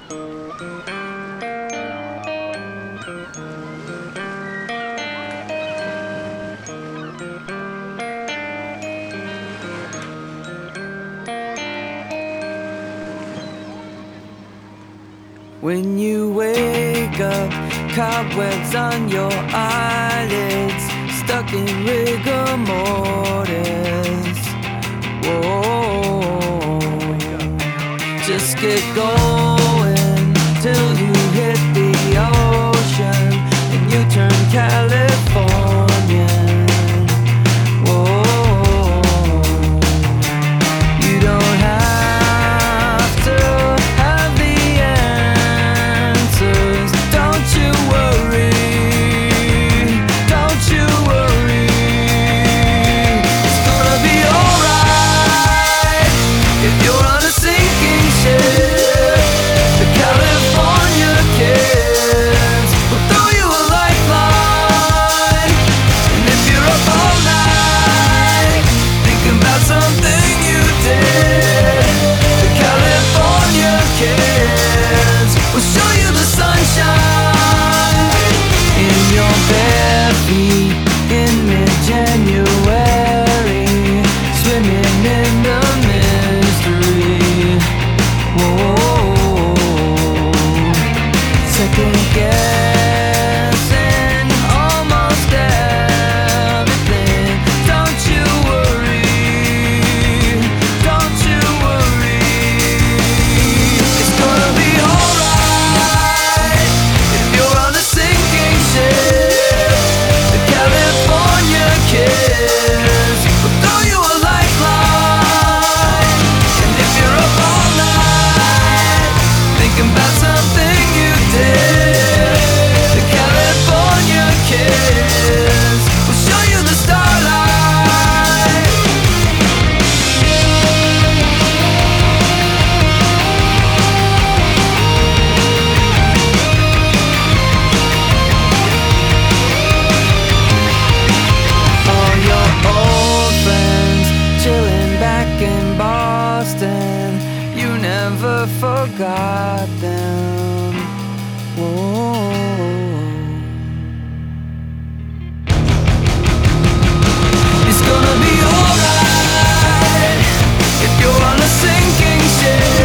When you wake up, cobwebs on your eyelids, stuck in rigor mortis. Whoa, just get going till you hit the ocean and you turn Californian. Whoa, you don't have to have the answers. Don't you worry, don't you worry. It's gonna be alright if you're on a sinking ship. The California kids will throw you a lifeline. And if you're up all night thinking about something you did, the California kids will show you the sunshine in your bare feet in mid-January, swimming in the mystery. Whoa, second guessing almost everything. Don't you worry, don't you worry. It's gonna be alright if you're on a sinking ship. The California kids will throw you a lifeline. And if you're up all night thinking about something you did, the California kids will show you the starlight. All your old friends chilling back in Boston, you never forgot them. Whoa. It's gonna be alright if you're on a sinking ship.